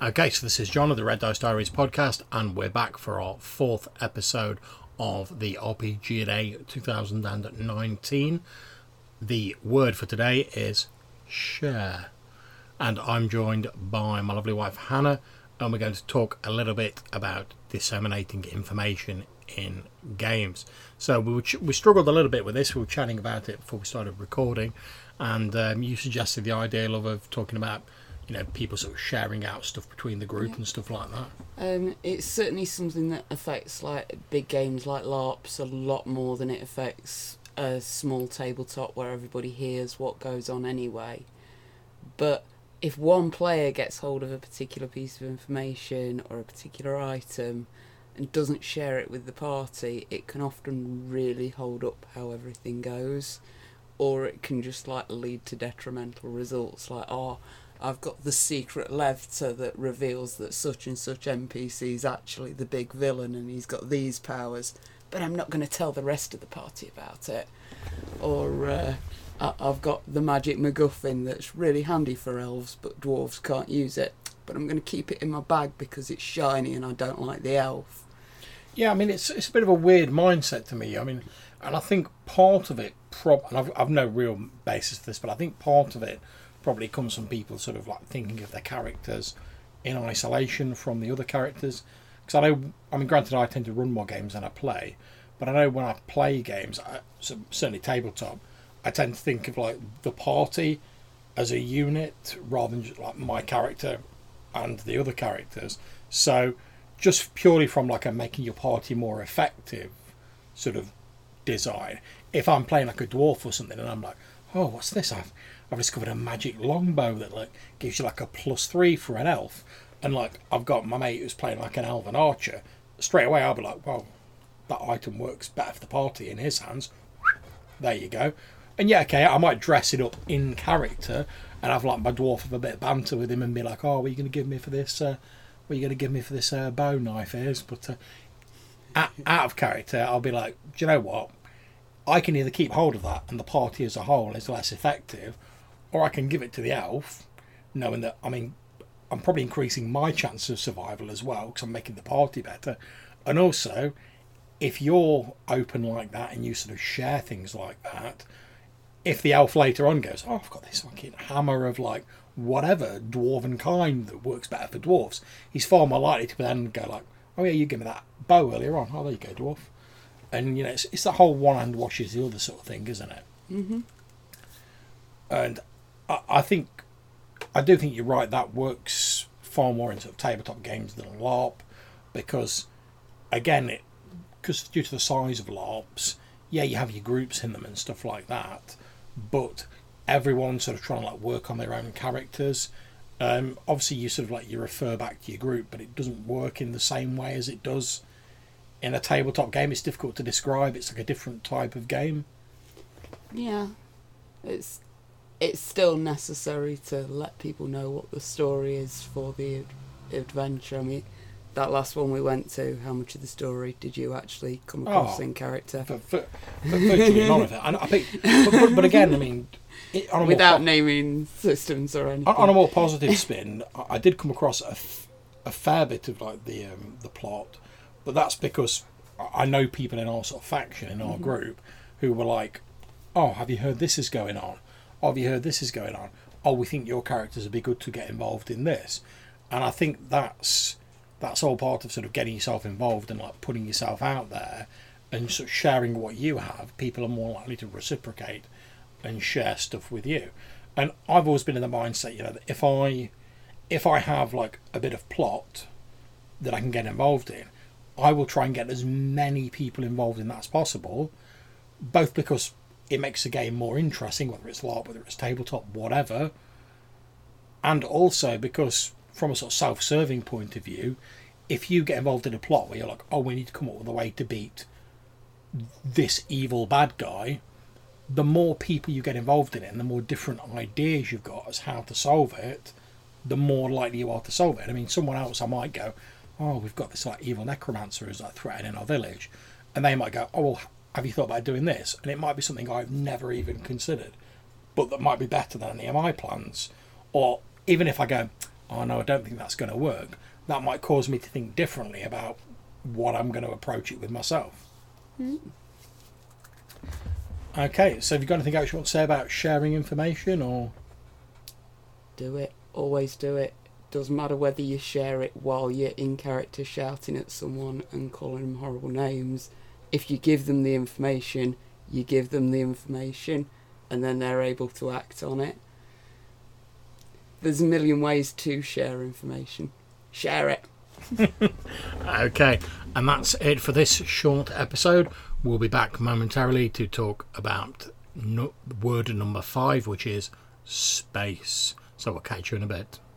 Okay, so this is John of the Red Dice Diaries podcast, and we're back for our fourth episode of the RPG-A 2019. The word for today is share, and I'm joined by my lovely wife Hannah, and we're going to talk a little bit about disseminating information in games. So we struggled a little bit with this. We were chatting about it before we started recording, and you suggested the idea of talking about people sort of sharing out stuff between the group and stuff like that. It's certainly something that affects like big games like LARPs a lot more than it affects a small tabletop where everybody hears what goes on anyway. But if one player gets hold of a particular piece of information or a particular item and doesn't share it with the party, it can often really hold up how everything goes, or it can just like lead to detrimental results, like I've got the secret letter that reveals that such and such NPC is actually the big villain and he's got these powers, but I'm not going to tell the rest of the party about it. Or I've got the magic MacGuffin that's really handy for elves, but dwarves can't use it, but I'm going to keep it in my bag because it's shiny and I don't like the elf. Yeah, I mean, it's a bit of a weird mindset to me. I mean, and I think part of it, and I've no real basis for this, but I think part of it probably comes from people sort of like thinking of their characters in isolation from the other characters. Because I mean, granted, I tend to run more games than I play, but I know when I play games, certainly tabletop, I tend to think of like the party as a unit rather than just like my character and the other characters. So just purely from like a making your party more effective sort of design, if I'm playing like a dwarf or something and I'm like, oh, what's this? I've discovered a magic longbow that like gives you like a +3 for an elf, and like I've got my mate who's playing like an elven archer. Straight away I'll be like, well, that item works better for the party in his hands. There you go. And yeah, okay, I might dress it up in character and have like my dwarf have a bit of banter with him and be like, oh, what are you going to give me for this? What are you going to give me for this bow knife? Is but out of character, I'll be like, do you know what? I can either keep hold of that and the party as a whole is less effective, or I can give it to the elf, knowing that, I mean, I'm probably increasing my chance of survival as well because I'm making the party better. And also, if you're open like that and you sort of share things like that, if the elf later on goes, oh, I've got this fucking hammer of like whatever dwarven kind that works better for dwarves, he's far more likely to then go like, oh yeah, you give me that bow earlier on. Oh, there you go, dwarf. And it's the whole one hand washes the other sort of thing, isn't it? Mm-hmm. And I do think you're right. That works far more in sort of tabletop games than LARP, because again, because due to the size of LARPs, yeah, you have your groups in them and stuff like that, but everyone's sort of trying to like work on their own characters. Obviously, you sort of like you refer back to your group, but it doesn't work in the same way as it does in a tabletop game. It's difficult to describe. It's like a different type of game. Yeah, it's still necessary to let people know what the story is for the adventure. I mean, that last one we went to, how much of the story did you actually come across in character? For virtually none of it. I think, but again, I mean, without naming systems or anything. On a more positive spin, I did come across a fair bit of like the plot, but that's because I know people in our sort of faction, in our group, who were like, oh, have you heard this is going on? Oh, have you heard this is going on? Oh, we think your characters would be good to get involved in this. And I think that's all part of sort of getting yourself involved and like putting yourself out there and sort of sharing what you have. People are more likely to reciprocate and share stuff with you. And I've always been in the mindset, that if I have like a bit of plot that I can get involved in, I will try and get as many people involved in that as possible, both because it makes the game more interesting, whether it's LARP, whether it's tabletop, whatever, and also because from a sort of self-serving point of view, if you get involved in a plot where you're like, oh, we need to come up with a way to beat this evil bad guy, the more people you get involved in it and the more different ideas you've got as how to solve it, the more likely you are to solve it. I mean, someone else, I might go, oh, we've got this like evil necromancer who's like threatening our village, and they might go, oh, well, have you thought about doing this? And it might be something I've never even considered, but that might be better than any of my plans. Or even if I go, oh no, I don't think that's going to work, that might cause me to think differently about what I'm going to approach it with myself. Okay, so have you got anything else you want to say about sharing information, or? Do it. Always do it. Doesn't matter whether you share it while you're in character shouting at someone and calling them horrible names. If you give them the information, you give them the information, and then they're able to act on it. There's a million ways to share information. Share it. Okay, and that's it for this short episode. We'll be back momentarily to talk about word number 5, which is space. So we'll catch you in a bit.